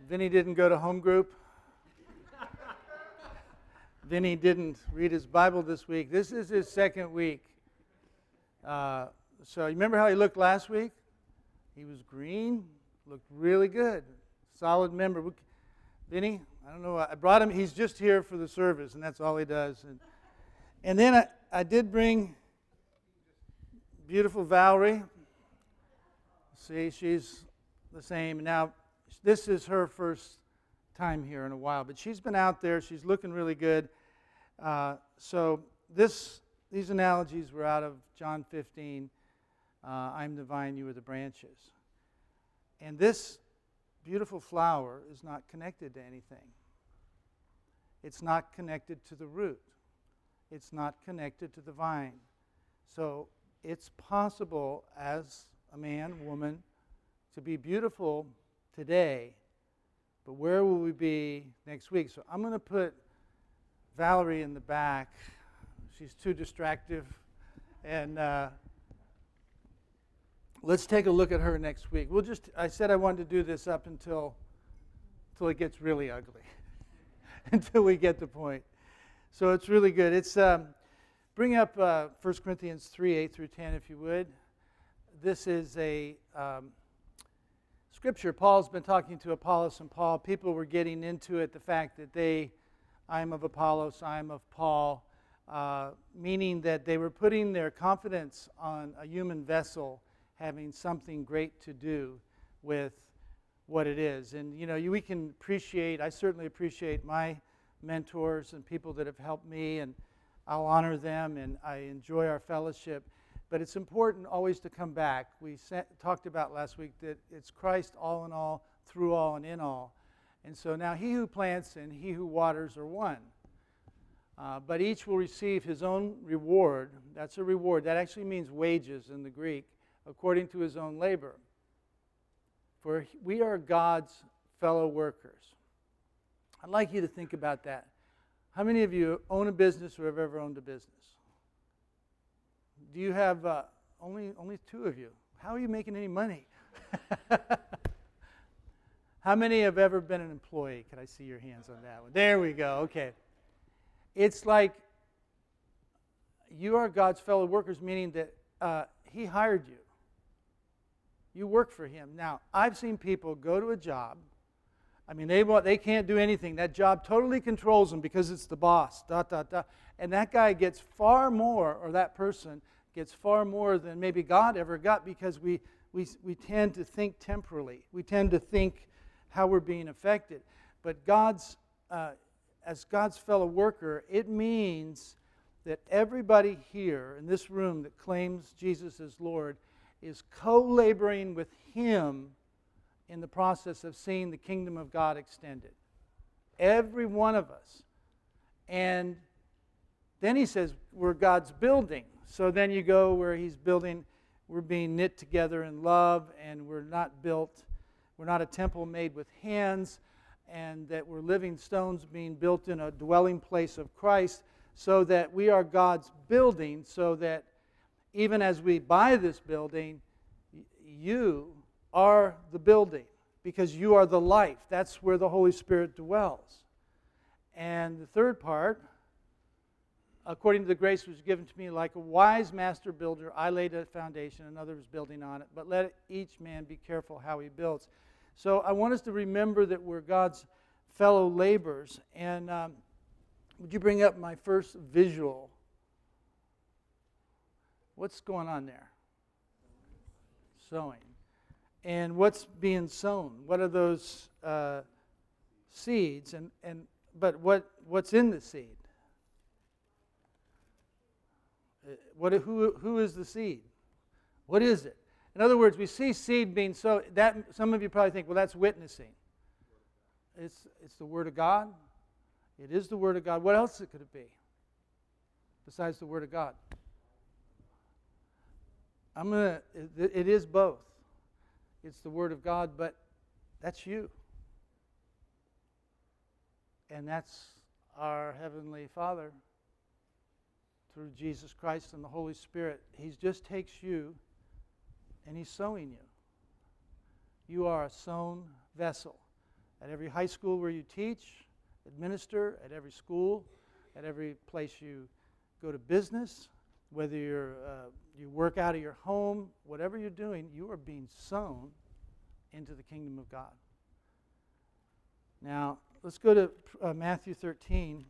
Vinny didn't go to home group. Vinny didn't read his Bible this week. This is his second week. So you remember how he looked last week? He was green, looked really good. Solid member. Vinny, I don't know. I brought him. He's just here for the service, and that's all he does. And then I did bring beautiful Valerie. See, she's the same. Now, this is her first time here in a while, but she's been out there. She's looking really good. So these analogies were out of John 15. I'm the vine, you are the branches. And this beautiful flower is not connected to anything. It's not connected to the root. It's not connected to the vine. So it's possible as a man, woman, to be beautiful today, but where will we be next week? So I'm going to put Valerie in the back. She's too distractive. And let's take a look at her next week. I said I wanted to do this up until it gets really ugly, until we get the point. So it's really good. It's bring up 1 Corinthians 3, 8 through 10, if you would. This is a scripture. Paul's been talking to Apollos and Paul. People were getting into it, the fact that I'm of Apollos, I'm of Paul, meaning that they were putting their confidence on a human vessel having something great to do with what it is. And, we can appreciate, I certainly appreciate my mentors and people that have helped me, and I'll honor them, and I enjoy our fellowship. But it's important always to come back. We talked about last week that it's Christ all in all, through all, and in all. And so now he who plants and he who waters are one. But each will receive his own reward. That's a reward. That actually means wages in the Greek, according to his own labor. For we are God's fellow workers. I'd like you to think about that. How many of you own a business or have ever owned a business? Do you have only two of you? How are you making any money? How many have ever been an employee? Can I see your hands on that one? There we go. Okay. It's like you are God's fellow workers, meaning that he hired you. You work for him. Now, I've seen people go to a job. I mean, they can't do anything. That job totally controls them because it's the boss, ... And that guy gets far more, or that person gets far more than maybe God ever got, because we tend to think temporally. We tend to think how we're being affected. But as God's fellow worker, it means that everybody here in this room that claims Jesus as Lord is co-laboring with him in the process of seeing the kingdom of God extended. Every one of us. And then he says we're God's building. So then you go where he's building, we're being knit together in love, and we're not a temple made with hands, and that we're living stones being built in a dwelling place of Christ, so that we are God's building, so that even as we buy this building, you are the building, because you are the life. That's where the Holy Spirit dwells. And the third part, according to the grace which was given to me, like a wise master builder, I laid a foundation, another was building on it, but let each man be careful how he builds. So I want us to remember that we're God's fellow laborers. And would you bring up my first visual? What's going on there? Sowing. And what's being sown? What are those seeds? But what's in the seed? Who is the seed? What is it? In other words, we see seed being sown. That some of you probably think, well, that's witnessing. It's the Word of God. It is the Word of God. What else could it be besides the Word of God? It is both. It's the Word of God, but that's you. And that's our Heavenly Father through Jesus Christ and the Holy Spirit. He just takes you and he's sowing you. You are a sown vessel. at every high school where you teach, administer, at every school, at every place you go to business, whether you work out of your home, whatever you're doing, you are being sown into the kingdom of God. Now, let's go to Matthew 13.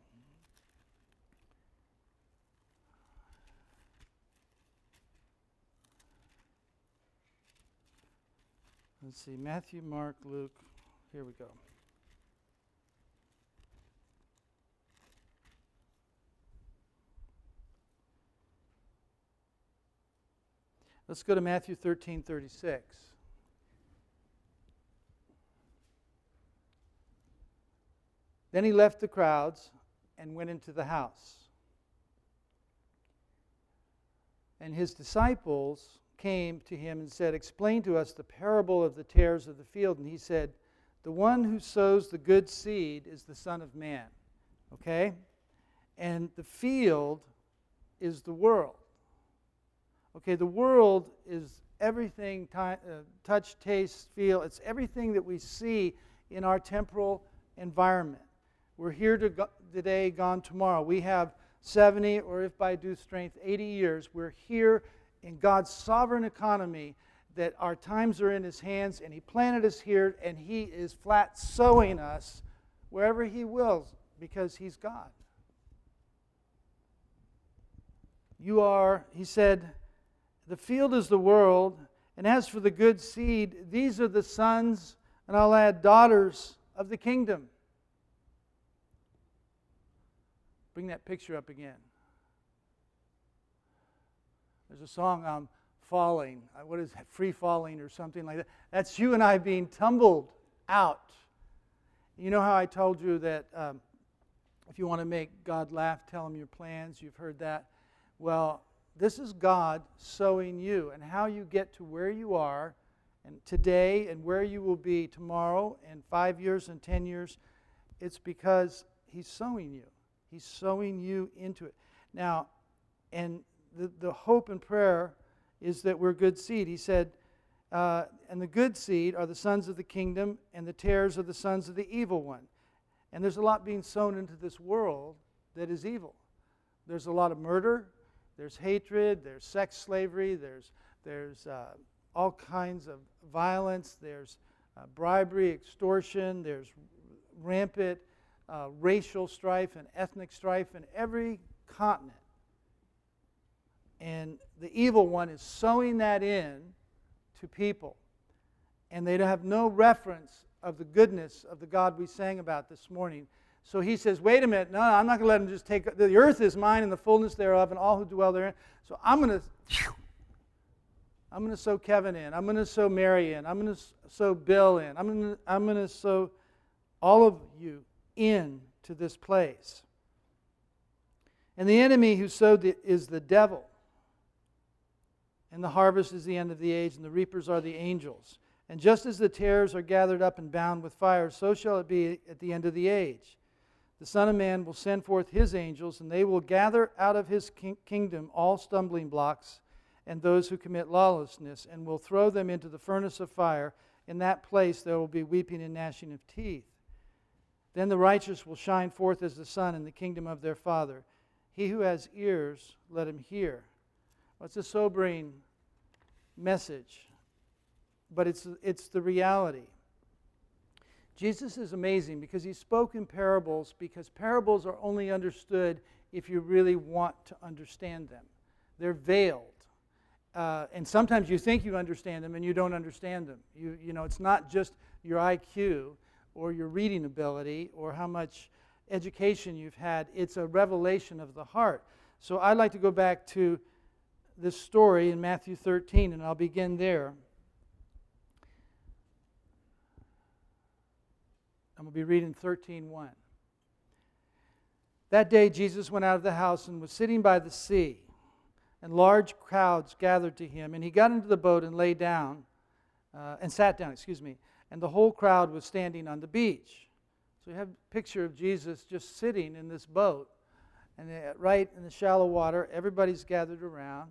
Let's see, Matthew, Mark, Luke. Here we go. Let's go to Matthew 13:36. Then he left the crowds and went into the house. And his disciples came to him and said, "Explain to us the parable of the tares of the field." And he said, "The one who sows the good seed is the Son of Man." Okay? And the field is the world. Okay, the world is everything, touch, taste, feel. It's everything that we see in our temporal environment. We're here today, gone tomorrow. We have 70, or if by due strength, 80 years. We're here in God's sovereign economy, that our times are in His hands, and He planted us here, and He is flat sowing us wherever He wills, because He's God. You are, He said, the field is the world, and as for the good seed, these are the sons, and I'll add daughters of the kingdom. Bring that picture up again. There's a song, I'm falling. What is that? Free falling or something like that. That's you and I being tumbled out. You know how I told you that if you want to make God laugh, tell Him your plans. You've heard that. Well, this is God sowing you, and how you get to where you are and today and where you will be tomorrow and 5 years and 10 years. It's because He's sowing you. He's sowing you into it. Now, and the hope and prayer is that we're good seed. He said, and the good seed are the sons of the kingdom, and the tares are the sons of the evil one. And there's a lot being sown into this world that is evil. There's a lot of murder. There's hatred, there's sex slavery, there's all kinds of violence, there's bribery, extortion, there's rampant racial strife and ethnic strife in every continent. And the evil one is sowing that in to people. And they have no reference of the goodness of the God we sang about this morning. So he says, wait a minute, no, I'm not going to let him just take, the earth is mine and the fullness thereof and all who dwell therein. So I'm going to sow Kevin in. I'm going to sow Mary in. I'm going to sow Bill in. I'm going to sow all of you in to this place. And the enemy who sowed it is the devil. And the harvest is the end of the age, and the reapers are the angels. And just as the tares are gathered up and bound with fire, so shall it be at the end of the age. The Son of Man will send forth His angels, and they will gather out of His kingdom all stumbling blocks and those who commit lawlessness, and will throw them into the furnace of fire. In that place there will be weeping and gnashing of teeth. Then the righteous will shine forth as the sun in the kingdom of their Father. He who has ears, let him hear. Well, it's a sobering message, but it's the reality. Jesus is amazing because He spoke in parables, because parables are only understood if you really want to understand them. They're veiled. And sometimes you think you understand them and you don't understand them. You know, it's not just your IQ or your reading ability or how much education you've had. It's a revelation of the heart. So I'd like to go back to this story in Matthew 13, and I'll begin there. I'm going to be reading 13:1. That day Jesus went out of the house and was sitting by the sea, and large crowds gathered to Him. And He got into the boat and lay down, and sat down, and the whole crowd was standing on the beach. So you have a picture of Jesus just sitting in this boat, and right in the shallow water, everybody's gathered around.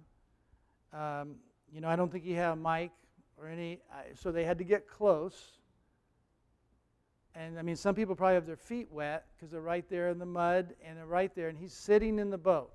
I don't think He had a mic or any, so they had to get close. And I mean, some people probably have their feet wet because they're right there in the mud, and they're right there, and he's sitting in the boat.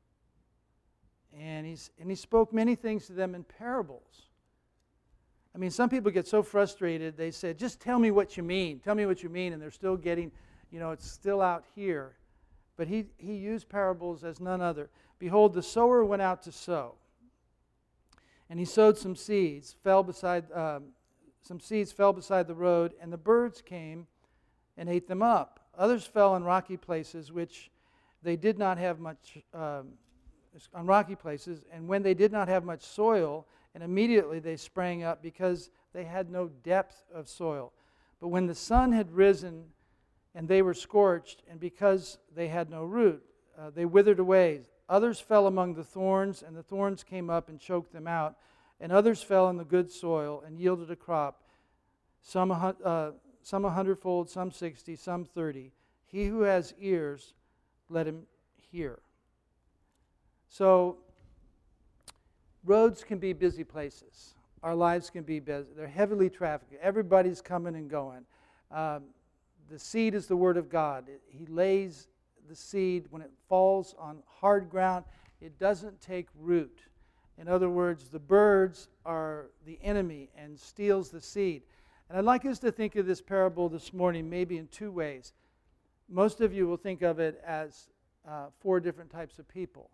And he spoke many things to them in parables. I mean, some people get so frustrated, they say, just tell me what you mean. Tell me what you mean. And they're still getting, it's still out here. But he used parables as none other. Behold, the sower went out to sow. And he sowed some seeds, some seeds fell beside the road, and the birds came and ate them up. Others fell on rocky places, which they did not have much, on rocky places, and when they did not have much soil, and immediately they sprang up because they had no depth of soil. But when the sun had risen and they were scorched, and because they had no root, they withered away. Others fell among the thorns, and the thorns came up and choked them out. And others fell in the good soil and yielded a crop, some 100-fold, some 60, some 30. He who has ears, let him hear. So, roads can be busy places. Our lives can be busy. They're heavily trafficked. Everybody's coming and going. The seed is the word of God. He lays the seed. When it falls on hard ground, it doesn't take root. In other words, the birds are the enemy and steals the seed. And I'd like us to think of this parable this morning maybe in two ways. Most of you will think of it as 4 different types of people.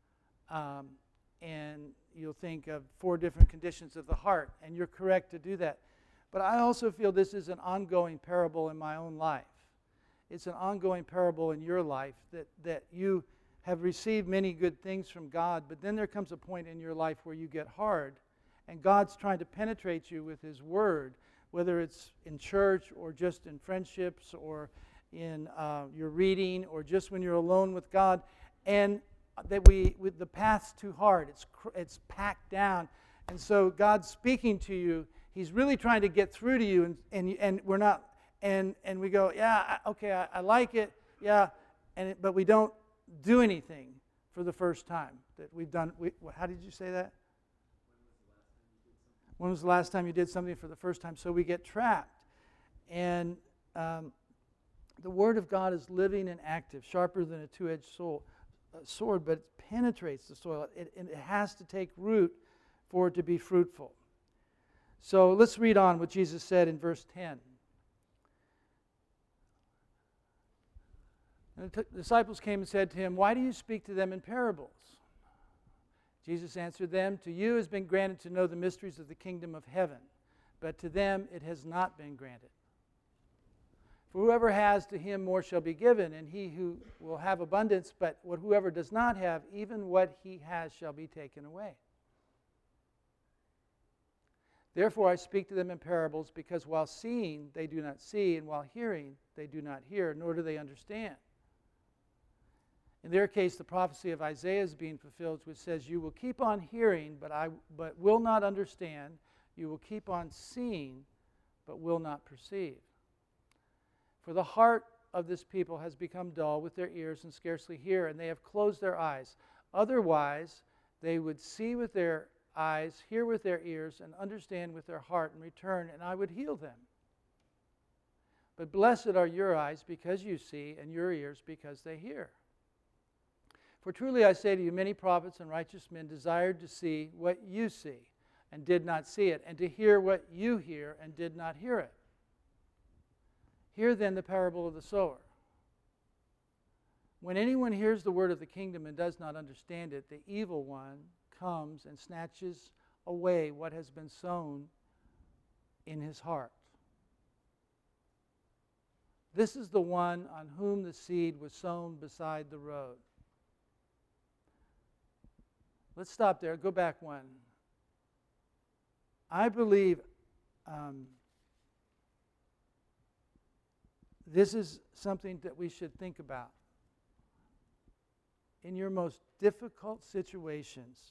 And you'll think of 4 different conditions of the heart, and you're correct to do that. But I also feel this is an ongoing parable in my own life. It's an ongoing parable in your life that you have received many good things from God, but then there comes a point in your life where you get hard, and God's trying to penetrate you with His Word, whether it's in church or just in friendships or in your reading or just when you're alone with God, and that the path's too hard. It's packed down, and so God's speaking to you. He's really trying to get through to you, and we're not, and we go, yeah, okay, I like it, yeah, but we don't do anything for the first time that we've done. How did you say that? When was the last time you did something for the first time? So we get trapped. And the Word of God is living and active, sharper than a two-edged sword, but it penetrates the soil. It has to take root for it to be fruitful. So let's read on what Jesus said in verse 10. And the disciples came and said to him, "Why do you speak to them in parables?" Jesus answered them, "To you has been granted to know the mysteries of the kingdom of heaven, but to them it has not been granted. For whoever has, to him more shall be given, and he who will have abundance, but whoever does not have, even what he has shall be taken away. Therefore I speak to them in parables, because while seeing they do not see, and while hearing they do not hear, nor do they understand. In their case, the prophecy of Isaiah is being fulfilled, which says, "You will keep on hearing, but will not understand. You will keep on seeing, but will not perceive. For the heart of this people has become dull with their ears and scarcely hear, and they have closed their eyes. Otherwise, they would see with their eyes, hear with their ears, and understand with their heart, and return, and I would heal them. But blessed are your eyes because you see, and your ears because they hear. For truly I say to you, many prophets and righteous men desired to see what you see, and did not see it, and to hear what you hear, and did not hear it. Hear then the parable of the sower. When anyone hears the word of the kingdom and does not understand it, the evil one comes and snatches away what has been sown in his heart. This is the one on whom the seed was sown beside the road." Let's stop there. Go back one. I believe this is something that we should think about. In your most difficult situations,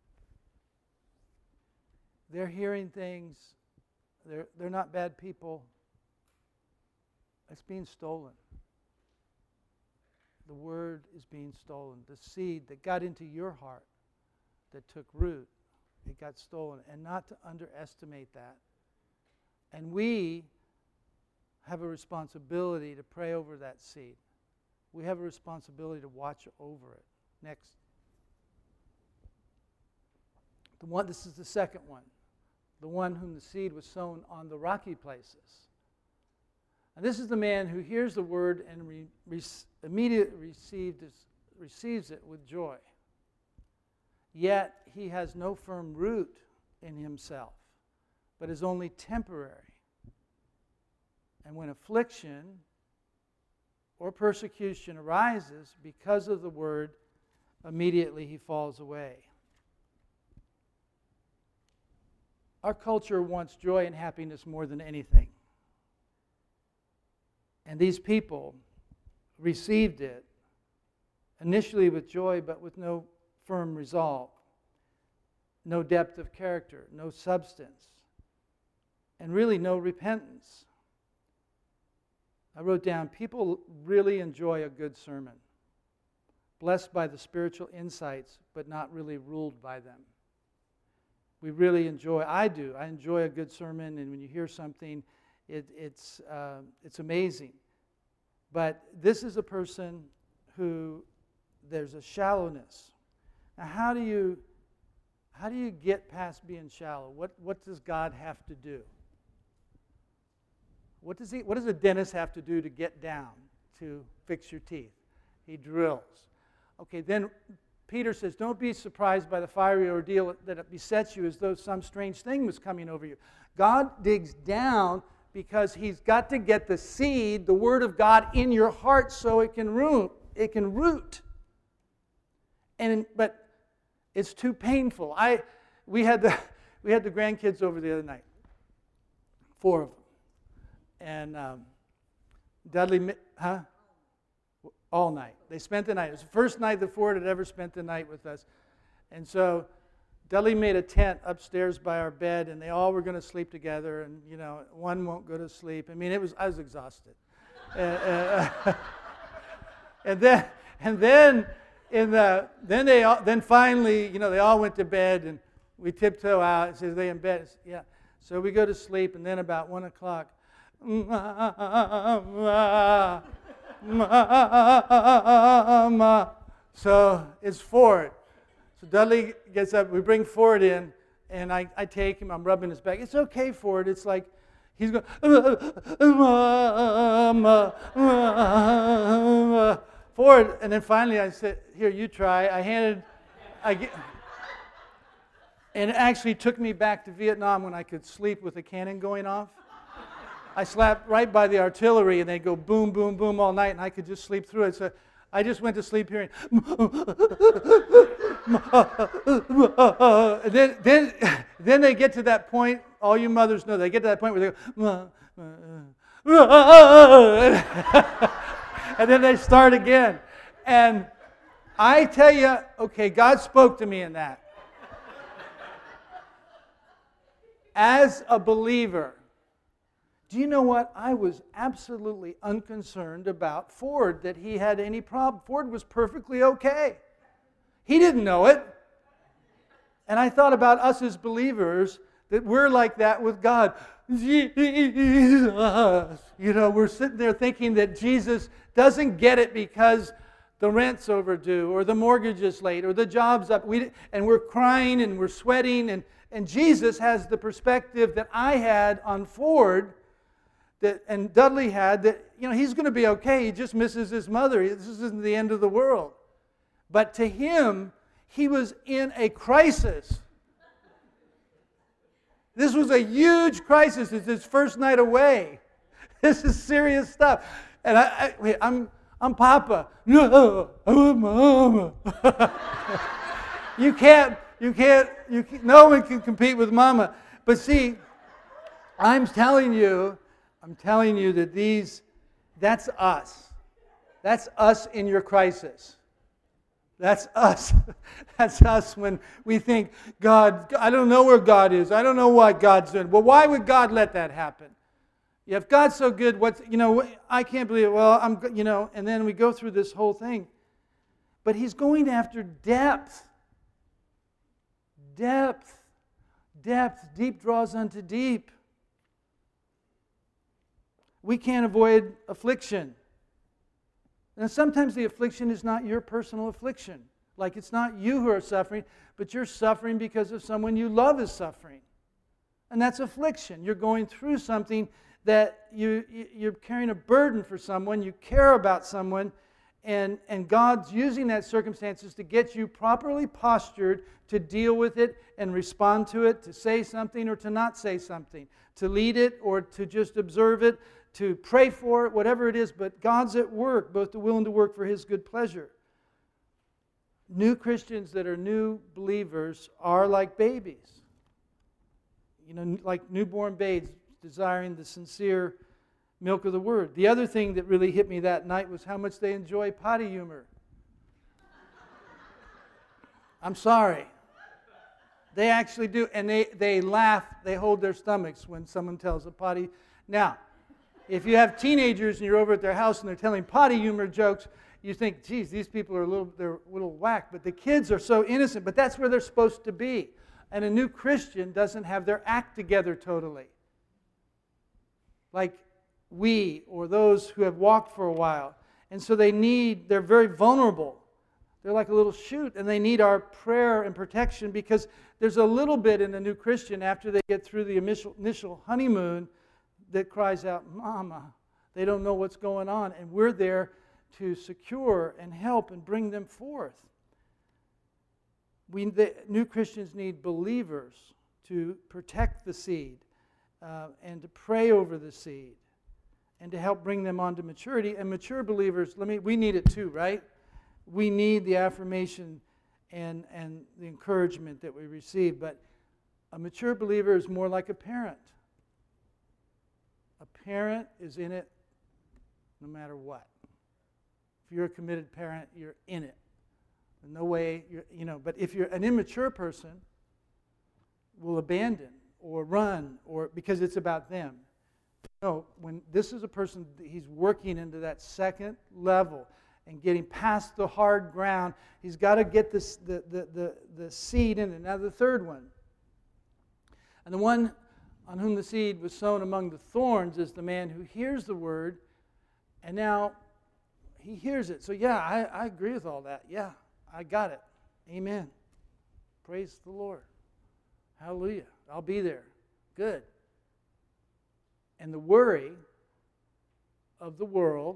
they're hearing things, they're not bad people. It's being stolen. The word is being stolen. The seed that got into your heart, that took root, it got stolen. And not to underestimate that. And we have a responsibility to pray over that seed. We have a responsibility to watch over it. Next. This is the second one. The one whom the seed was sown on the rocky places. And this is the man who hears the word and immediately receives it with joy. Yet he has no firm root in himself, but is only temporary. And when affliction or persecution arises because of the word, immediately he falls away. Our culture wants joy and happiness more than anything. And these people received it initially with joy, but with no firm resolve, no depth of character, no substance, and really no repentance. I wrote down, people really enjoy a good sermon, blessed by the spiritual insights, but not really ruled by them. We really enjoy, I enjoy a good sermon, and when you hear something, it's amazing. But this is a person who, there's a shallowness. Now, how do you get past being shallow? What does God have to do? What does a dentist have to do to get down to fix your teeth? He drills. Okay, then Peter says, don't be surprised by the fiery ordeal that besets you as though some strange thing was coming over you. God digs down because he's got to get the seed, the word of God, in your heart so it can root. But it's too painful. We had the grandkids over the other night, 4 of them. And Dudley, all night. They spent the night. It was the first night that Ford had ever spent the night with us. And so Dudley made a tent upstairs by our bed, and they all were going to sleep together. And, one won't go to sleep. I mean, I was exhausted. And then finally, they all went to bed, and we tiptoe out. It says, they in bed? Yeah. So we go to sleep, and then about 1 o'clock, so it's Ford. So Dudley gets up, we bring Ford in, and I take him, I'm rubbing his back. It's okay, Ford. It's like he's going, Ford, and then finally I said, here, you try. And it actually took me back to Vietnam when I could sleep with a cannon going off. I slept right by the artillery, and they'd go boom, boom, boom all night, and I could just sleep through it. So I just went to sleep hearing. And then they get to that point, all you mothers know, they get to that point where they go, and then they start again. And I tell you, okay, God spoke to me in that. As a believer, do you know what? I was absolutely unconcerned about Ford, that he had any problem. Ford was perfectly okay. He didn't know it. And I thought about us as believers, that we're like that with God. Jesus. We're sitting there thinking that Jesus doesn't get it because the rent's overdue, or the mortgage is late, or the job's up. And we're crying and we're sweating. And Jesus has the perspective that I had on Ford, and Dudley had, that he's going to be okay. He just misses his mother. This isn't the end of the world. But to him, he was in a crisis. This was a huge crisis. It's his first night away. This is serious stuff. And I'm Papa. No, I'm Mama. No one can compete with Mama. But see, I'm telling you that that's us. That's us in your crisis. That's us. That's us when we think, God, I don't know where God is. I don't know what God's doing. Well, why would God let that happen? If God's so good, I can't believe it. Well, and then we go through this whole thing. But he's going after depth. Depth. Deep draws unto deep. We can't avoid affliction. And sometimes the affliction is not your personal affliction. Like it's not you who are suffering, but you're suffering because of someone you love is suffering. And that's affliction. You're going through something that you're carrying a burden for someone, you care about someone, and God's using that circumstances to get you properly postured to deal with it and respond to it, to say something or to not say something, to lead it or to just observe it, to pray for it, whatever it is. But God's at work, both to will and to work for His good pleasure. New Christians that are new believers are like babies. You know, like newborn babes desiring the sincere milk of the Word. The other thing that really hit me that night was how much they enjoy potty humor. I'm sorry. They actually do. And they laugh, they hold their stomachs when someone tells a potty. Now, if you have teenagers and you're over at their house and they're telling potty humor jokes, you think, geez, these people are they're a little whack. But the kids are so innocent. But that's where they're supposed to be. And a new Christian doesn't have their act together totally. Like we or those who have walked for a while. And so they're very vulnerable. They're like a little shoot, and they need our prayer and protection because there's a little bit in a new Christian after they get through the initial honeymoon that cries out, Mama. They don't know what's going on, and we're there to secure and help and bring them forth. The new Christians need believers to protect the seed and to pray over the seed and to help bring them on to maturity. And mature believers, we need it too, right? We need the affirmation and the encouragement that we receive. But a mature believer is more like a parent. A parent is in it no matter what. If you're a committed parent, you're in it. No way, but if you're an immature person, will abandon or run or because it's about them. No, when this is a person, he's working into that second level and getting past the hard ground. He's got to get the seed in it. Now the third one. And the one on whom the seed was sown among the thorns is the man who hears the word, and now he hears it. So yeah, I agree with all that. Yeah, I got it. Amen. Praise the Lord. Hallelujah. I'll be there. Good. And the worry of the world,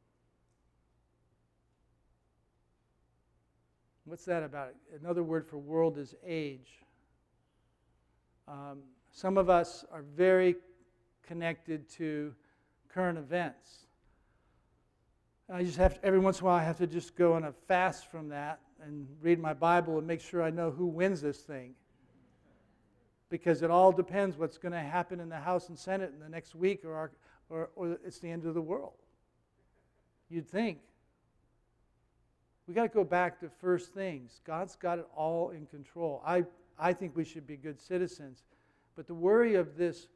what's that about? Another word for world is age. Some of us are very connected to current events. I just have to, every once in a while I have to just go on a fast from that and read my Bible and make sure I know who wins this thing. Because it all depends what's going to happen in the House and Senate in the next week or it's the end of the world. You'd think. We got to go back to first things. God's got it all in control. I think we should be good citizens. But the worry of this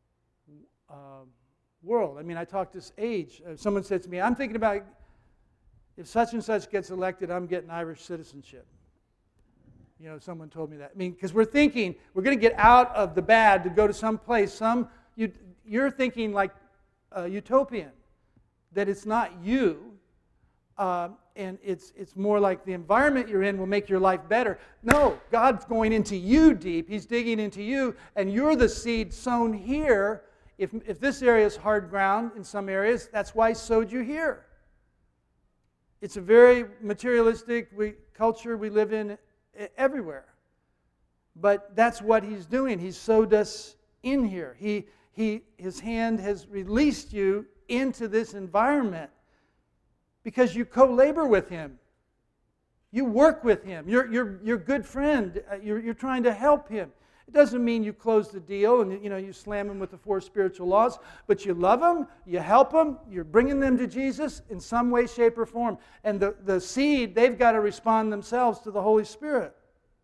world, I talk this age. Someone said to me, I'm thinking about if such and such gets elected, I'm getting Irish citizenship. Someone told me that. Because we're thinking we're going to get out of the bad to go to some place. You're thinking like utopian, that it's not you, and it's more like the environment you're in will make your life better. No, God's going into you deep. He's digging into you, and you're the seed sown here. If this area is hard ground in some areas, that's why He sowed you here. It's a very materialistic culture we live in everywhere. But that's what He's doing. He's sowed us in here. His hand has released you into this environment because you co-labor with Him. You work with Him. You're a good friend. You're trying to help Him. It doesn't mean you close the deal and you slam Him with the 4 spiritual laws, but you love Him, you help Him, you're bringing them to Jesus in some way, shape, or form. And the seed, they've got to respond themselves to the Holy Spirit.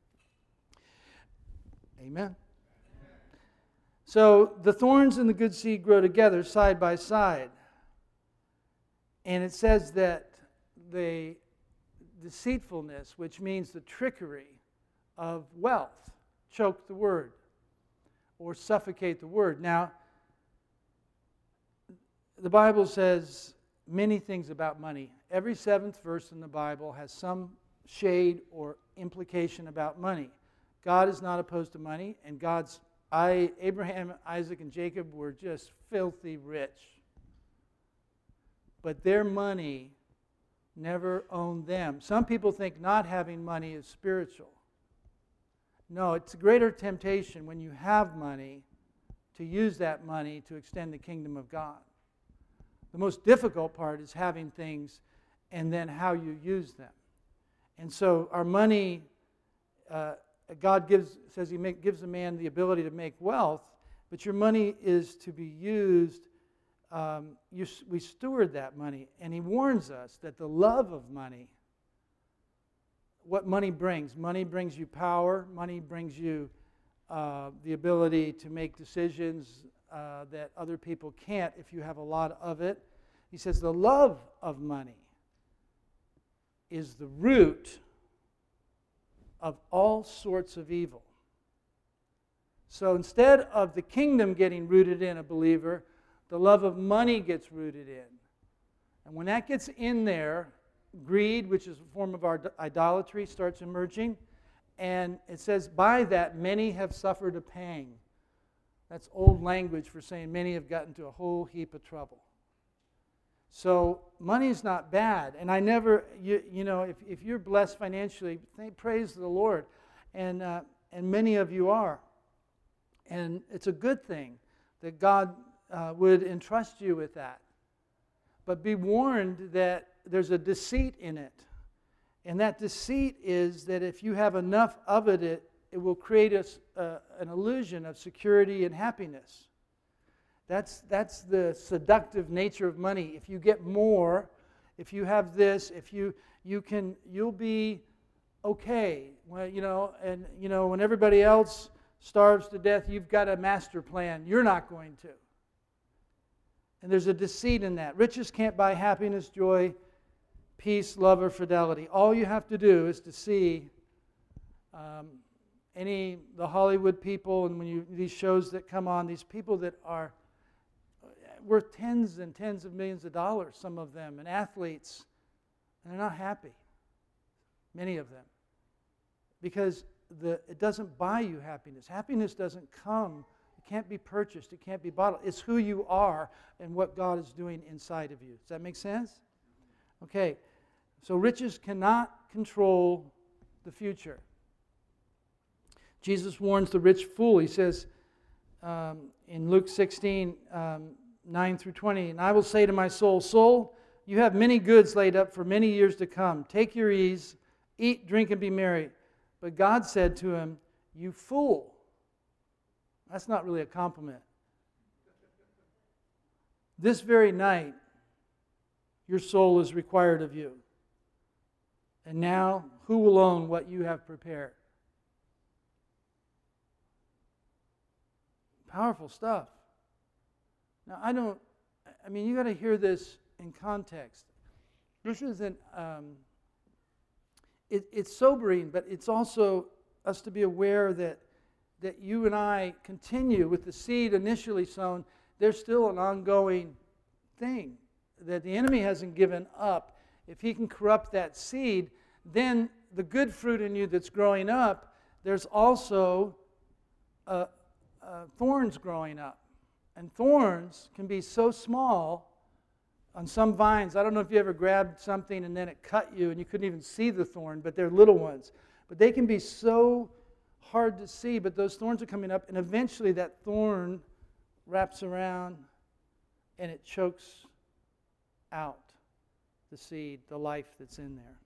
Amen. So the thorns and the good seed grow together side by side. And it says that the deceitfulness, which means the trickery of wealth, choke the word or suffocate the word. Now, the Bible says many things about money. Every seventh verse in the Bible has some shade or implication about money. God is not opposed to money, and Abraham, Isaac, and Jacob were just filthy rich. But their money never owned them. Some people think not having money is spiritual. No, it's a greater temptation when you have money to use that money to extend the kingdom of God. The most difficult part is having things and then how you use them. And so our money, God says He gives a man the ability to make wealth, but your money is to be used. We steward that money, and He warns us that the love of money, what money brings you power, money brings you the ability to make decisions that other people can't if you have a lot of it. He says the love of money is the root of all sorts of evil. So instead of the kingdom getting rooted in a believer, the love of money gets rooted in. And when that gets in there, greed, which is a form of our idolatry, starts emerging. And it says, by that many have suffered a pang. That's old language for saying many have gotten into a whole heap of trouble. So money's not bad. And I never, if you're blessed financially, praise the Lord. And many of you are. And it's a good thing that God would entrust you with that. But be warned that there's a deceit in it. And that deceit is that if you have enough of it, it will create an illusion of security and happiness. That's the seductive nature of money. If you get more, if you have this, you'll be okay. Well, when everybody else starves to death, you've got a master plan. You're not going to. And there's a deceit in that. Riches can't buy happiness, joy, peace, love, or fidelity. All you have to do is to see the Hollywood people, and these shows that come on, these people that are worth tens and tens of millions of dollars, some of them, and athletes, and they're not happy, many of them, because it doesn't buy you happiness. Happiness doesn't come. It can't be purchased. It can't be bought. It's who you are and what God is doing inside of you. Does that make sense? Okay, so riches cannot control the future. Jesus warns the rich fool. He says in Luke 16, 9 through 20, and I will say to my soul, soul, you have many goods laid up for many years to come. Take your ease, eat, drink, and be merry. But God said to him, you fool. That's not really a compliment. This very night, your soul is required of you. And now, who will own what you have prepared? Powerful stuff. Now, you got to hear this in context. This isn't, it's sobering, but it's also us to be aware that you and I continue with the seed initially sown. There's still an ongoing thing that the enemy hasn't given up. If he can corrupt that seed, then the good fruit in you that's growing up, there's also thorns growing up. And thorns can be so small on some vines. I don't know if you ever grabbed something and then it cut you and you couldn't even see the thorn, but they're little ones. But they can be so hard to see, but those thorns are coming up, and eventually that thorn wraps around and it chokes out the seed, the life that's in there.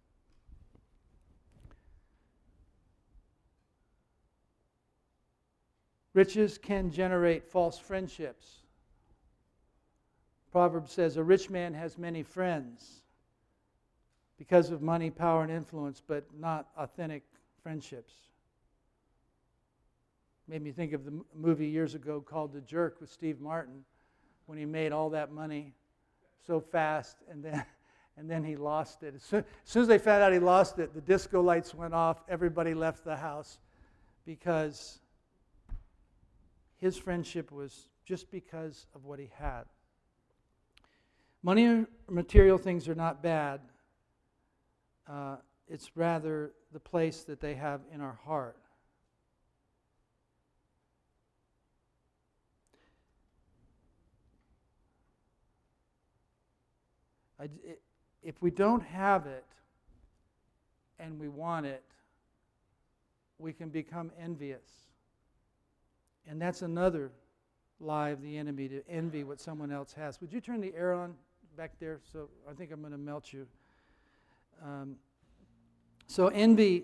Riches can generate false friendships. Proverbs says, a rich man has many friends because of money, power, and influence, but not authentic friendships. Made me think of the movie years ago called The Jerk with Steve Martin, when he made all that money so fast and then he lost it. As soon as they found out he lost it, the disco lights went off, everybody left the house, because his friendship was just because of what he had. Money or material things are not bad. It's rather the place that they have in our heart. If we don't have it and we want it, we can become envious. And that's another lie of the enemy, to envy what someone else has. Would you turn the air on back there? So I think I'm going to melt you. So envy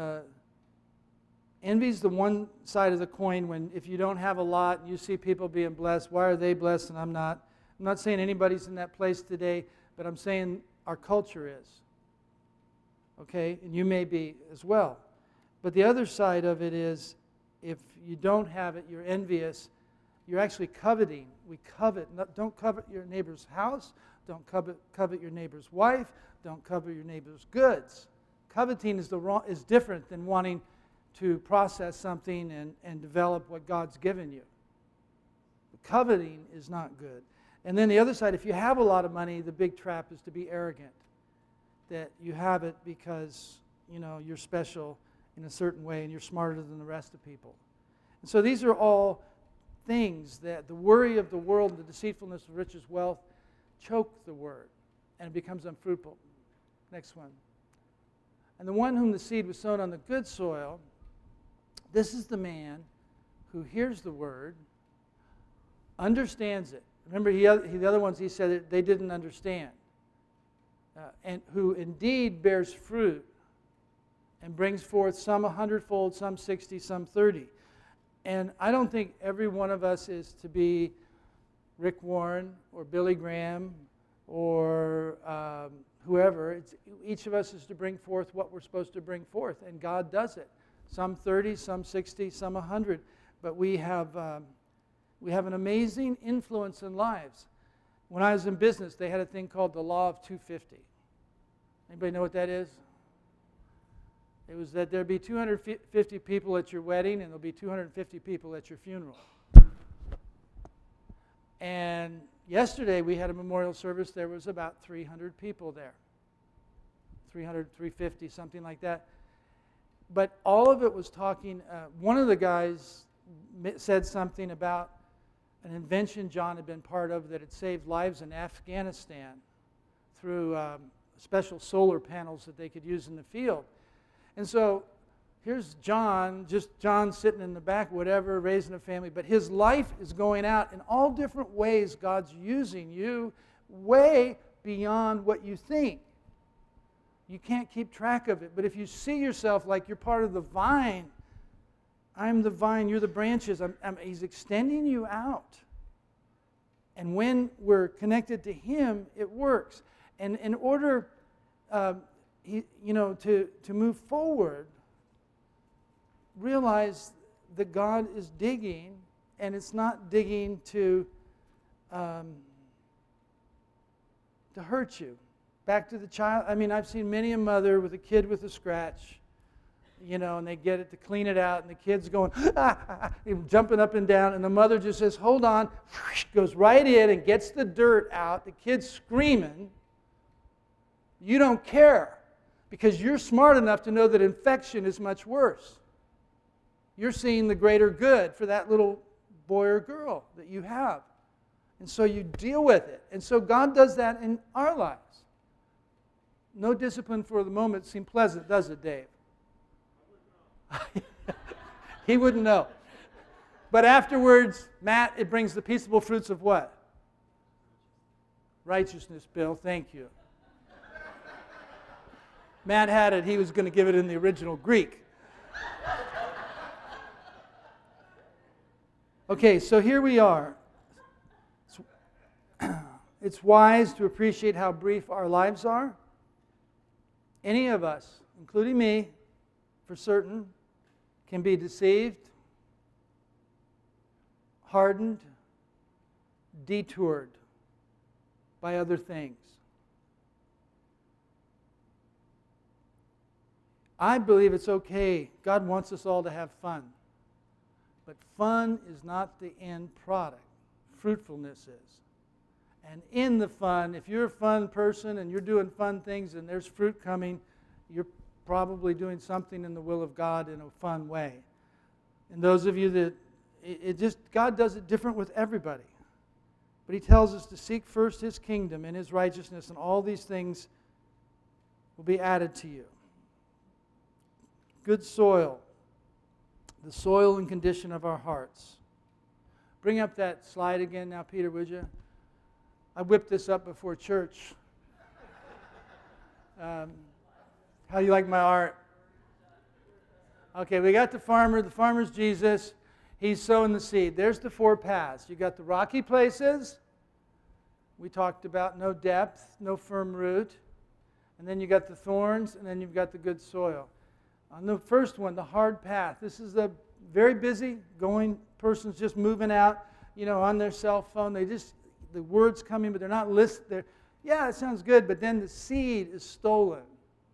is the one side of the coin. When if you don't have a lot and you see people being blessed, why are they blessed and I'm not? I'm not saying anybody's in that place today, but I'm saying our culture is. Okay? And you may be as well. But the other side of it is, if you don't have it, you're envious. You're actually coveting. We covet. Don't covet your neighbor's house. Don't covet your neighbor's wife. Don't covet your neighbor's goods. Coveting is different than wanting to process something and develop what God's given you. Coveting is not good. And then the other side, if you have a lot of money, the big trap is to be arrogant. That you have it because, you're special in a certain way and you're smarter than the rest of people. And so these are all things that the worry of the world and the deceitfulness of riches, wealth, choke the word and it becomes unfruitful. Next one. And the one whom the seed was sown on the good soil, this is the man who hears the word, understands it. Remember, the other ones he said that they didn't understand. And who indeed bears fruit and brings forth some 100-fold, some 60, some 30. And I don't think every one of us is to be Rick Warren or Billy Graham or whoever. Each of us is to bring forth what we're supposed to bring forth, and God does it. Some 30, some 60, some 100. But we have an amazing influence in lives. When I was in business, they had a thing called the Law of 250. Anybody know what that is? It was that there'd be 250 people at your wedding and there'll be 250 people at your funeral. And yesterday we had a memorial service. There was about 300 people there. 300, 350, something like that. But all of it was talking, one of the guys said something about an invention John had been part of that had saved lives in Afghanistan through special solar panels that they could use in the field. And so here's John, just John sitting in the back, whatever, raising a family, but his life is going out in all different ways. God's using you way beyond what you think. You can't keep track of it, but if you see yourself like you're part of the vine, I'm the vine, you're the branches, he's extending you out. And when we're connected to him, it works. And in order to move forward, realize that God is digging, and it's not digging to hurt you. Back to the child. I mean, I've seen many a mother with a kid with a scratch, and they get it to clean it out, and the kid's going, jumping up and down, and the mother just says, hold on, goes right in and gets the dirt out. The kid's screaming. You don't care because you're smart enough to know that infection is much worse. You're seeing the greater good for that little boy or girl that you have. And so you deal with it. And so God does that in our lives. No discipline for the moment seems pleasant, does it, Dave? He wouldn't know. But afterwards, Matt, it brings the peaceable fruits of what? Righteousness, Bill. Thank you. Matt had it. He was going to give it in the original Greek. Okay, so here we are. It's wise to appreciate how brief our lives are. Any of us, including me, for certain, can be deceived, hardened, detoured by other things. I believe it's okay. God wants us all to have fun. But fun is not the end product. Fruitfulness is. And in the fun, if you're a fun person and you're doing fun things and there's fruit coming, you're probably doing something in the will of God in a fun way. And those of you that, God does it different with everybody. But He tells us to seek first His kingdom and His righteousness, and all these things will be added to you. Good soil, the soil and condition of our hearts. Bring up that slide again now, Peter, would you? I whipped this up before church. How do you like my art? Okay, we got the farmer. The farmer's Jesus. He's sowing the seed. There's the 4 paths. You got the rocky places. We talked about no depth, no firm root. And then you got the thorns, and then you've got the good soil. On the first one, the hard path. This is the very busy going person's just moving out, on their cell phone. The words come in, but they're not listed. Yeah, it sounds good, but then the seed is stolen.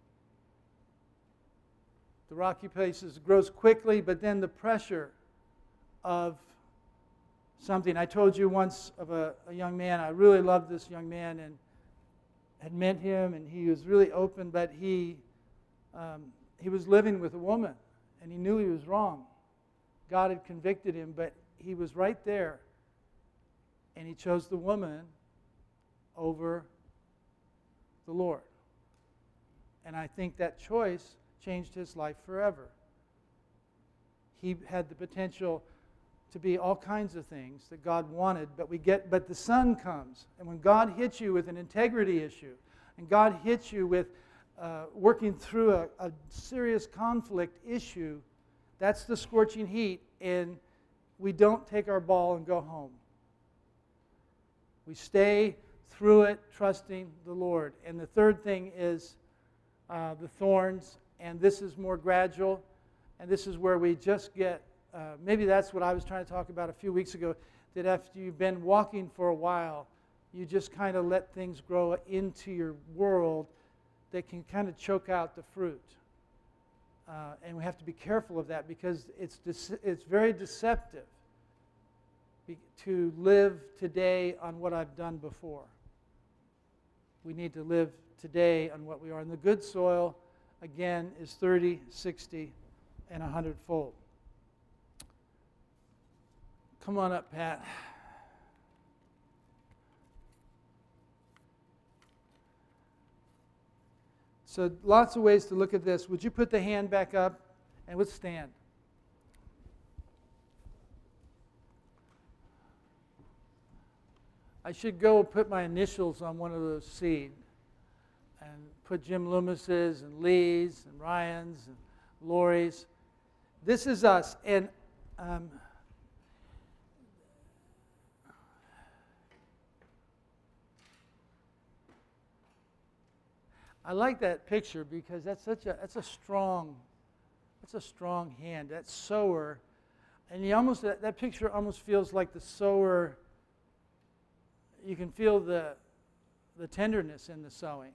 The rocky places grows quickly, but then the pressure of something. I told you once of a young man. I really loved this young man and had met him, and he was really open, but he was living with a woman, and he knew he was wrong. God had convicted him, but he was right there, and he chose the woman over the Lord. And I think that choice changed his life forever. He had the potential to be all kinds of things that God wanted, but the sun comes, and when God hits you with an integrity issue, and God hits you with working through a serious conflict issue, that's the scorching heat, and we don't take our ball and go home. We stay through it, trusting the Lord. And the third thing is the thorns, and this is more gradual, and this is where we just get, maybe that's what I was trying to talk about a few weeks ago, that after you've been walking for a while, you just kind of let things grow into your world that can kind of choke out the fruit. And we have to be careful of that because it's very deceptive to live today on what I've done before. We need to live today on what we are. And the good soil, again, is 30, 60, and 100-fold. Come on up, Pat. So lots of ways to look at this. Would you put the hand back up and let's stand. I should go put my initials on one of those seed and put Jim Loomis's and Lee's and Ryan's and Lori's. This is us. And I like that picture because that's a strong hand. That sower, and that picture almost feels like the sower. You can feel the tenderness in the sowing,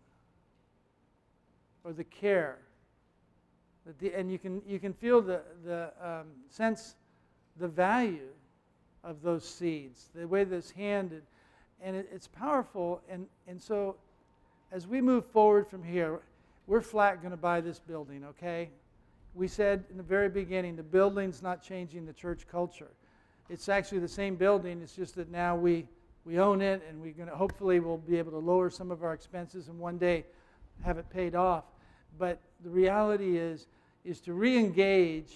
or the care. And you can feel the sense, the value of those seeds, the way this hand, and it's powerful. And so, as we move forward from here, we're flat going to buy this building, okay? We said in the very beginning, the building's not changing the church culture. It's actually the same building. It's just that now we own it, and hopefully we'll be able to lower some of our expenses and one day have it paid off. But the reality is to re-engage,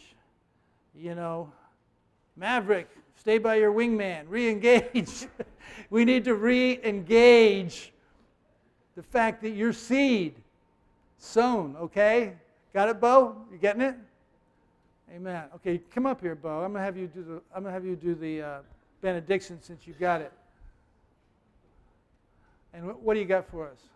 Maverick, stay by your wingman, re-engage. We need to re-engage the fact that your seed sown, okay? Got it, Bo? You getting it? Amen. Okay, come up here, Bo. I'm gonna have you do the benediction since you got it. And what do you got for us?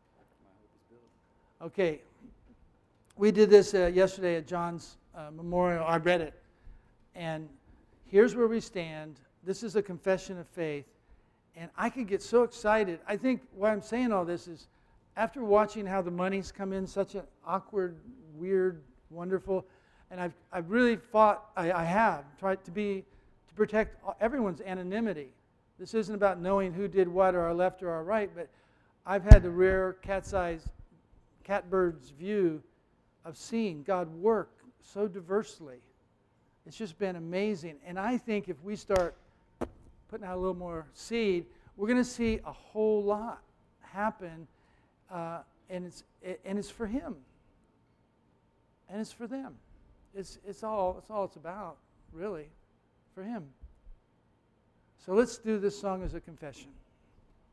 Okay, we did this yesterday at John's memorial. I read it, and here's where we stand. This is a confession of faith. And I could get so excited. I think why I'm saying all this is after watching how the money's come in such an awkward, weird, wonderful, and I've really fought, I have tried to protect everyone's anonymity This isn't about knowing who did what or our left or our right, but I've had the rare catbird's view of seeing God work so diversely. It's just been amazing. And I think if we start putting out a little more seed, we're going to see a whole lot happen, and it's for Him, and it's for them. It's all it's about, really, for Him. So let's do this song as a confession.